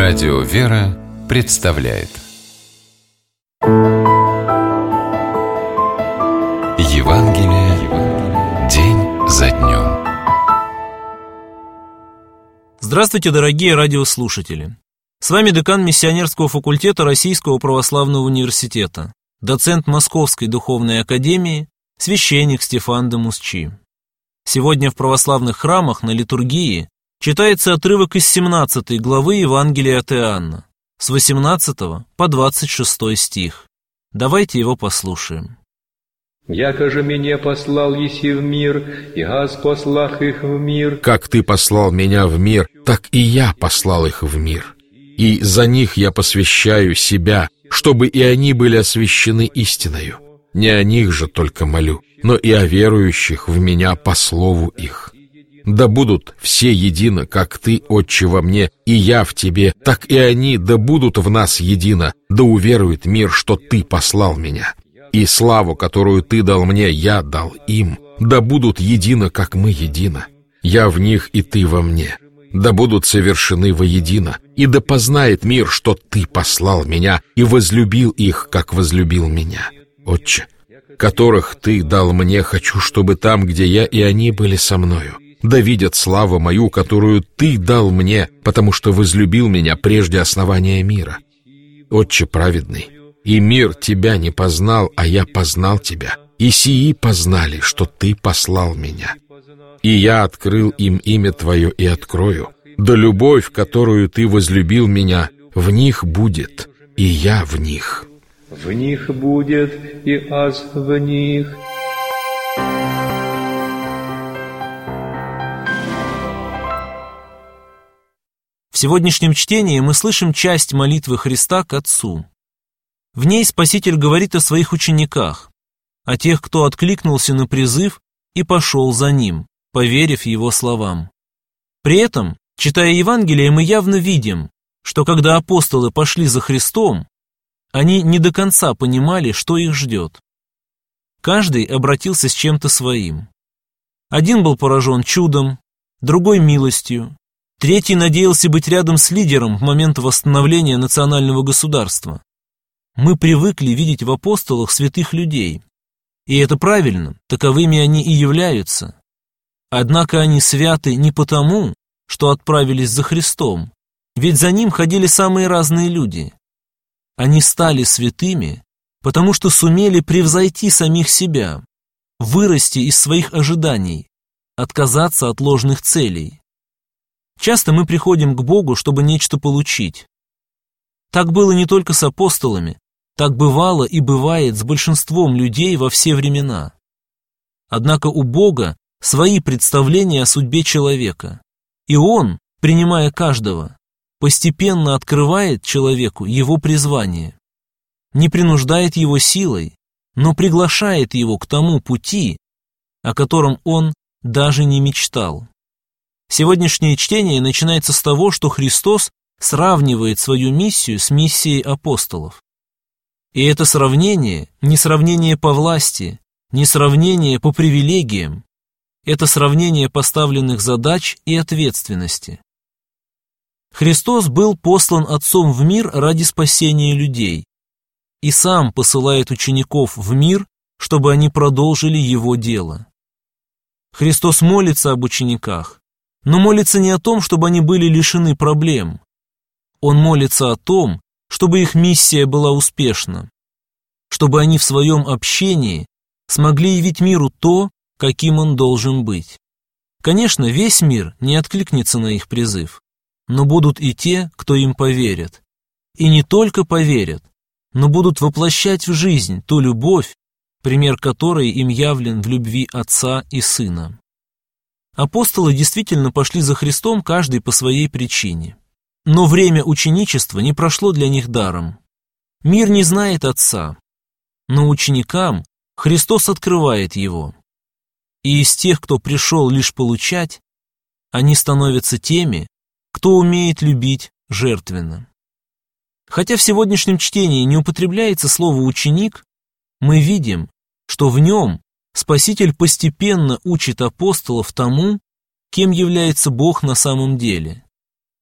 Радио «Вера» представляет Евангелие день за днем. Здравствуйте, дорогие радиослушатели! С вами декан Миссионерского факультета Российского православного университета, доцент Московской духовной академии, священник Стефан де Мусчи. Сегодня в православных храмах на литургии читается отрывок из 17 главы Евангелия от Иоанна, с 18 по 26 стих. Давайте его послушаем. «Яко же меня послал еси в мир, и аз послах их в мир». «Как ты послал меня в мир, так и я послал их в мир. И за них я посвящаю себя, чтобы и они были освящены истиною. Не о них же только молю, но и о верующих в меня по слову их. Да будут все едино, как ты, Отче, во мне, и я в тебе, так и они да будут в нас едино, да уверует мир, что ты послал меня. И славу, которую ты дал мне, я дал им, да будут едино, как мы едино. Я в них, и ты во мне. Да будут совершены воедино, и да познает мир, что ты послал меня и возлюбил их, как возлюбил меня. Отче, которых ты дал мне, хочу, чтобы там, где я, и они были со мною. Да видят славу мою, которую ты дал мне, потому что возлюбил меня прежде основания мира. Отче праведный, и мир тебя не познал, а я познал тебя, и сии познали, что ты послал меня. И я открыл им имя твое и открою. Да любовь, которую ты возлюбил меня, в них будет, и я в них». В них будет, и аз в них. В сегодняшнем чтении мы слышим часть молитвы Христа к Отцу. В ней Спаситель говорит о своих учениках, о тех, кто откликнулся на призыв и пошел за Ним, поверив Его словам. При этом, читая Евангелие, мы явно видим, что когда апостолы пошли за Христом, они не до конца понимали, что их ждет. Каждый обратился с чем-то своим. Один был поражен чудом, другой милостью, третий надеялся быть рядом с лидером в момент восстановления национального государства. Мы привыкли видеть в апостолах святых людей, и это правильно, таковыми они и являются. Однако они святы не потому, что отправились за Христом, ведь за Ним ходили самые разные люди. Они стали святыми, потому что сумели превзойти самих себя, вырасти из своих ожиданий, отказаться от ложных целей. Часто мы приходим к Богу, чтобы нечто получить. Так было не только с апостолами, так бывало и бывает с большинством людей во все времена. Однако у Бога свои представления о судьбе человека, и Он, принимая каждого, постепенно открывает человеку его призвание, не принуждает его силой, но приглашает его к тому пути, о котором он даже не мечтал. Сегодняшнее чтение начинается с того, что Христос сравнивает свою миссию с миссией апостолов. И это сравнение не сравнение по власти, не сравнение по привилегиям, это сравнение поставленных задач и ответственности. Христос был послан Отцом в мир ради спасения людей и сам посылает учеников в мир, чтобы они продолжили Его дело. Христос молится об учениках, но молится не о том, чтобы они были лишены проблем. Он молится о том, чтобы их миссия была успешна, чтобы они в своем общении смогли явить миру то, каким он должен быть. Конечно, весь мир не откликнется на их призыв, но будут и те, кто им поверят. И не только поверят, но будут воплощать в жизнь ту любовь, пример которой им явлен в любви Отца и Сына. Апостолы действительно пошли за Христом каждый по своей причине. Но время ученичества не прошло для них даром. Мир не знает Отца, но ученикам Христос открывает Его. И из тех, кто пришел лишь получать, они становятся теми, кто умеет любить жертвенно. Хотя в сегодняшнем чтении не употребляется слово «ученик», мы видим, что в нем Спаситель постепенно учит апостолов тому, кем является Бог на самом деле.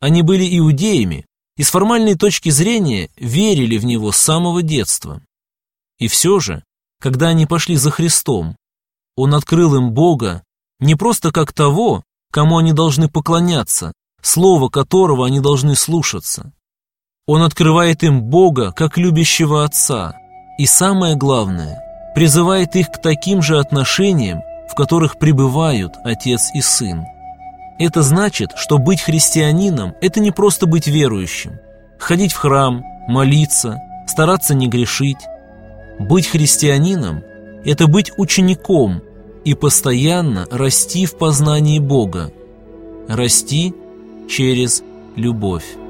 Они были иудеями и с формальной точки зрения верили в Него с самого детства. И все же, когда они пошли за Христом, Он открыл им Бога не просто как того, кому они должны поклоняться, слово которого они должны слушаться. Он открывает им Бога как любящего Отца и, самое главное, призывает их к таким же отношениям, в которых пребывают Отец и Сын. Это значит, что быть христианином – это не просто быть верующим, ходить в храм, молиться, стараться не грешить. Быть христианином – это быть учеником и постоянно расти в познании Бога, расти через любовь.